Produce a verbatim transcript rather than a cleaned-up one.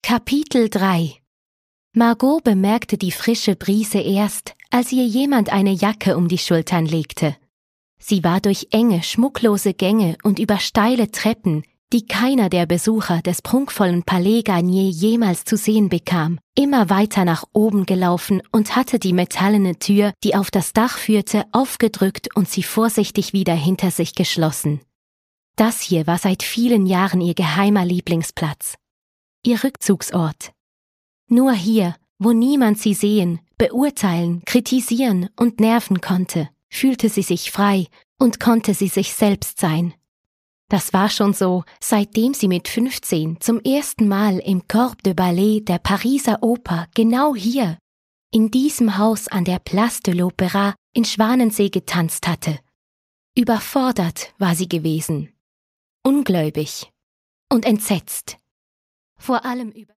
Kapitel drei. Margot bemerkte die frische Brise erst, als ihr jemand eine Jacke um die Schultern legte. Sie war durch enge, schmucklose Gänge und über steile Treppen, die keiner der Besucher des prunkvollen Palais Garnier jemals zu sehen bekam, immer weiter nach oben gelaufen und hatte die metallene Tür, die auf das Dach führte, aufgedrückt und sie vorsichtig wieder hinter sich geschlossen. Das hier war seit vielen Jahren ihr geheimer Lieblingsplatz. Ihr Rückzugsort. Nur hier, wo niemand sie sehen, beurteilen, kritisieren und nerven konnte, fühlte sie sich frei und konnte sie sich selbst sein. Das war schon so, seitdem sie mit fünfzehn zum ersten Mal im Corps de Ballet der Pariser Oper genau hier, in diesem Haus an der Place de l'Opéra in Schwanensee getanzt hatte. Überfordert war sie gewesen, ungläubig und entsetzt. Vor allem über